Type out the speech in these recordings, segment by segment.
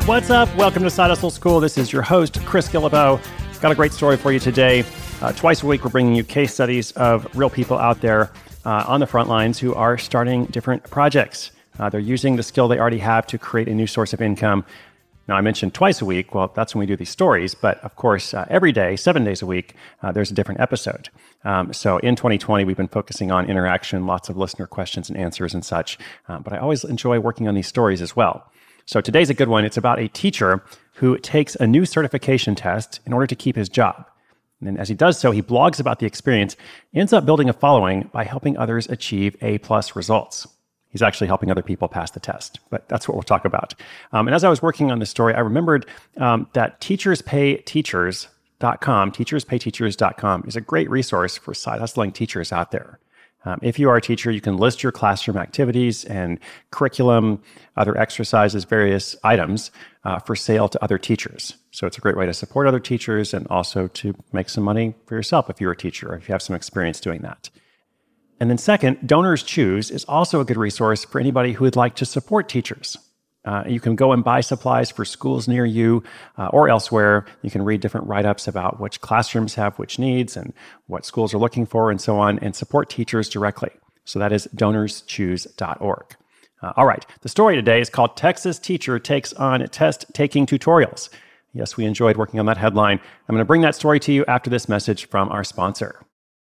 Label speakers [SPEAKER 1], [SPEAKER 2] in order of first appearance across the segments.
[SPEAKER 1] What's up? Welcome to Side Hustle School. This is your host, Chris Guillebeau. Got a great story for you today. Twice a week, we're bringing you case studies of real people out there on the front lines who are starting different projects. They're using the skill they already have to create a new source of income. Now, I mentioned twice a week. Well, that's when we do these stories. But of course, every day, 7 days a week, there's a different episode. So in 2020, we've been focusing on interaction, lots of listener questions and answers and such. But I always enjoy working on these stories as well. So today's a good one. It's about a teacher who takes a new certification test in order to keep his job. And then as he does so, he blogs about the experience, ends up building a following by helping others achieve A+ results. He's actually helping other people pass the test, but that's what we'll talk about. And as I was working on this story, I remembered that teacherspayteachers.com, teacherspayteachers.com is a great resource for side hustling teachers out there. If you are a teacher, you can list your classroom activities and curriculum, other exercises, various items for sale to other teachers. So it's a great way to support other teachers and also to make some money for yourself if you're a teacher or if you have some experience doing that. And then second, Donors Choose is also a good resource for anybody who would like to support teachers. You can go and buy supplies for schools near you or elsewhere. You can read different write-ups about which classrooms have which needs and what schools are looking for and so on, and support teachers directly. So that is donorschoose.org. All right, the story today is called Texas Teacher Takes on Test-Taking Tutorials. Yes, we enjoyed working on that headline. I'm going to bring that story to you after this message from our sponsor.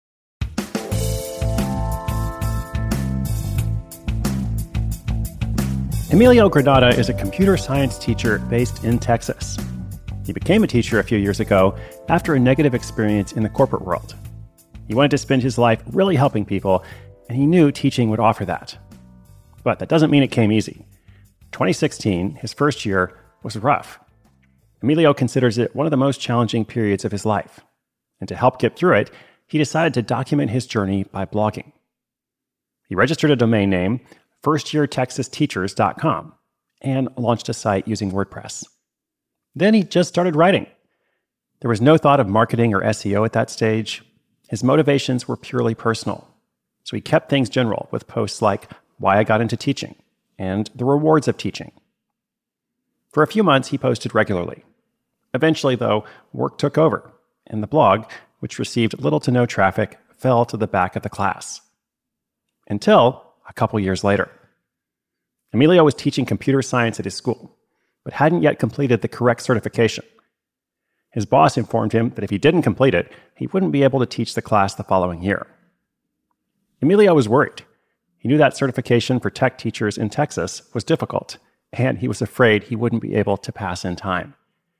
[SPEAKER 1] Emilio Granada is a computer science teacher based in Texas. He became a teacher a few years ago after a negative experience in the corporate world. He wanted to spend his life really helping people, and he knew teaching would offer that. But that doesn't mean it came easy. 2016, his first year, was rough. Emilio considers it one of the most challenging periods of his life. And to help get through it, he decided to document his journey by blogging. He registered a domain name, firstyeartexasteachers.com, and launched a site using WordPress. Then he just started writing. There was no thought of marketing or SEO at that stage. His motivations were purely personal. So he kept things general with posts like why I got into teaching and the rewards of teaching. For a few months, he posted regularly. Eventually, though, work took over, and the blog, which received little to no traffic, fell to the back of the class. Until a couple years later. Emilio was teaching computer science at his school, but hadn't yet completed the correct certification. His boss informed him that if he didn't complete it, he wouldn't be able to teach the class the following year. Emilio was worried. He knew that certification for tech teachers in Texas was difficult, and he was afraid he wouldn't be able to pass in time.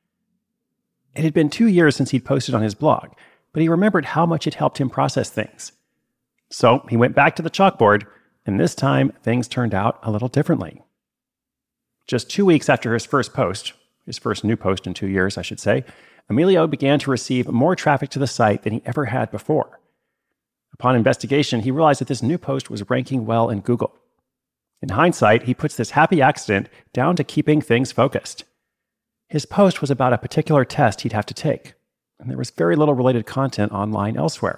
[SPEAKER 1] It had been 2 years since he'd posted on his blog, but he remembered how much it helped him process things. So he went back to the chalkboard, and this time, things turned out a little differently. Just 2 weeks after his first new post in 2 years, I should say, Emilio began to receive more traffic to the site than he ever had before. Upon investigation, he realized that this new post was ranking well in Google. In hindsight, he puts this happy accident down to keeping things focused. His post was about a particular test he'd have to take, and there was very little related content online elsewhere.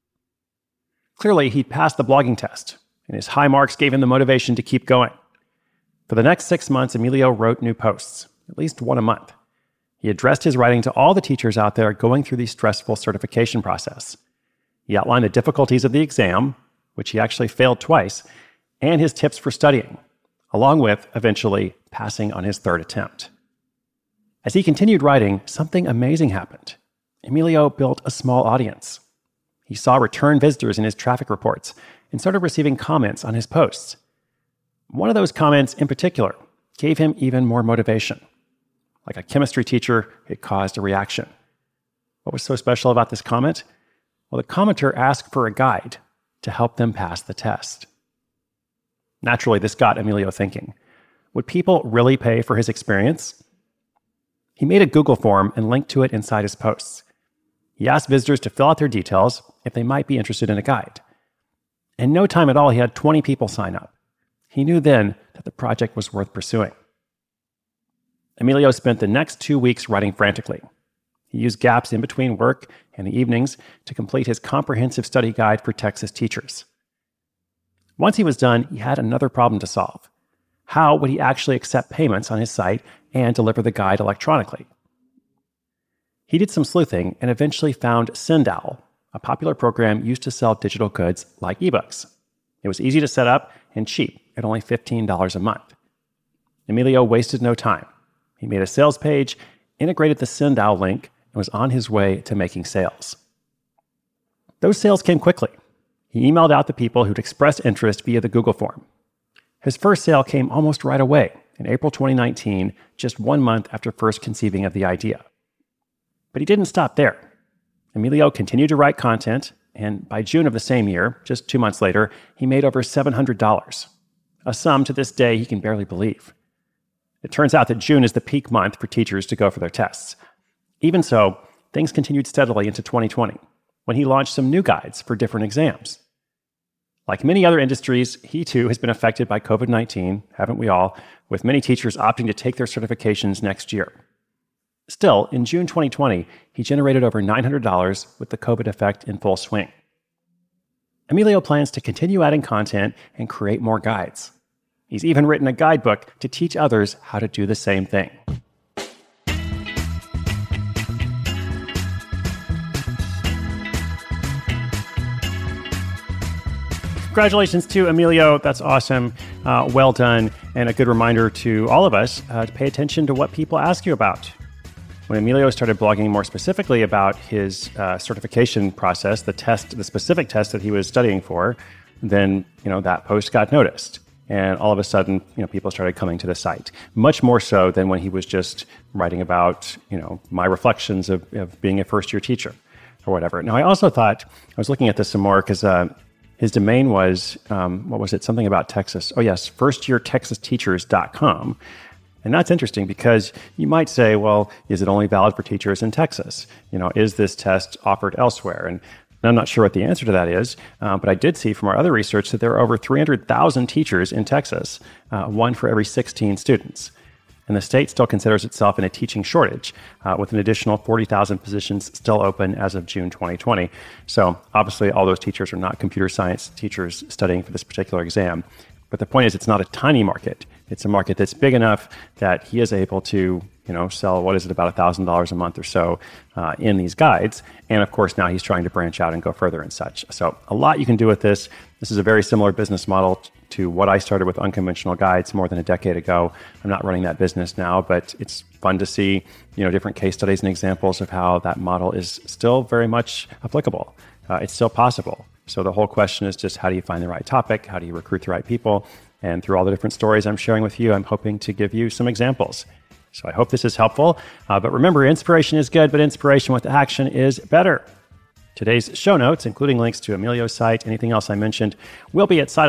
[SPEAKER 1] Clearly, he'd passed the blogging test, and his high marks gave him the motivation to keep going. For the next 6 months, Emilio wrote new posts, at least one a month. He addressed his writing to all the teachers out there going through the stressful certification process. He outlined the difficulties of the exam, which he actually failed twice, and his tips for studying, along with, eventually, passing on his third attempt. As he continued writing, something amazing happened. Emilio built a small audience. He saw return visitors in his traffic reports and started receiving comments on his posts. One of those comments in particular gave him even more motivation. Like a chemistry teacher, it caused a reaction. What was so special about this comment? Well, the commenter asked for a guide to help them pass the test. Naturally, this got Emilio thinking. Would people really pay for his experience? He made a Google form and linked to it inside his posts. He asked visitors to fill out their details if they might be interested in a guide. In no time at all, he had 20 people sign up. He knew then that the project was worth pursuing. Emilio spent the next 2 weeks writing frantically. He used gaps in between work and the evenings to complete his comprehensive study guide for Texas teachers. Once he was done, he had another problem to solve. How would he actually accept payments on his site and deliver the guide electronically? He did some sleuthing and eventually found Sendowl, a popular program used to sell digital goods like ebooks. It was easy to set up and cheap at only $15 a month. Emilio wasted no time. He made a sales page, integrated the Sendowl link, and was on his way to making sales. Those sales came quickly. He emailed out the people who'd expressed interest via the Google form. His first sale came almost right away in April 2019, just 1 month after first conceiving of the idea. But he didn't stop there. Emilio continued to write content, and by June of the same year, just 2 months later, he made over $700, a sum to this day he can barely believe. It turns out that June is the peak month for teachers to go for their tests. Even so, things continued steadily into 2020, when he launched some new guides for different exams. Like many other industries, he too has been affected by COVID-19, haven't we all, with many teachers opting to take their certifications next year. Still, in June 2020, he generated over $900 with the COVID effect in full swing. Emilio plans to continue adding content and create more guides. He's even written a guidebook to teach others how to do the same thing. Congratulations to Emilio. That's awesome. Well done. And a good reminder to all of us to pay attention to what people ask you about. When Emilio started blogging more specifically about his certification process, the specific test that he was studying for, then that post got noticed. And all of a sudden, people started coming to the site. Much more so than when he was just writing about, my reflections of being a first-year teacher or whatever. Now, I also thought, I was looking at this some more because his domain was, what was it? Something about Texas. Oh, yes, firstyeartexasteachers.com. And that's interesting because you might say, well, is it only valid for teachers in Texas? Is this test offered elsewhere? And I'm not sure what the answer to that is, but I did see from our other research that there are over 300,000 teachers in Texas, 1 for every 16 students. And the state still considers itself in a teaching shortage, with an additional 40,000 positions still open as of June 2020. So obviously, all those teachers are not computer science teachers studying for this particular exam. But the point is, it's not a tiny market. It's a market that's big enough that he is able to, sell, about $1,000 a month or so in these guides. And of course, now he's trying to branch out and go further and such. So a lot you can do with this. This is a very similar business model to what I started with Unconventional Guides more than a decade ago. I'm not running that business now, but it's fun to see, different case studies and examples of how that model is still very much applicable. It's still possible. So the whole question is just how do you find the right topic? How do you recruit the right people? And through all the different stories I'm sharing with you, I'm hoping to give you some examples. So I hope this is helpful. But remember, inspiration is good, but inspiration with action is better. Today's show notes, including links to Emilio's site, anything else I mentioned, will be at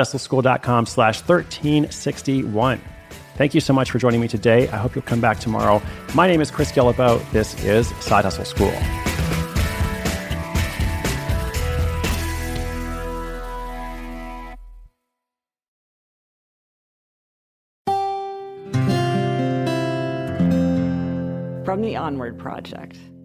[SPEAKER 1] sidehustleschool.com/1361. Thank you so much for joining me today. I hope you'll come back tomorrow. My name is Chris Guillebeau. This is Side Hustle School.
[SPEAKER 2] From the Onward Project.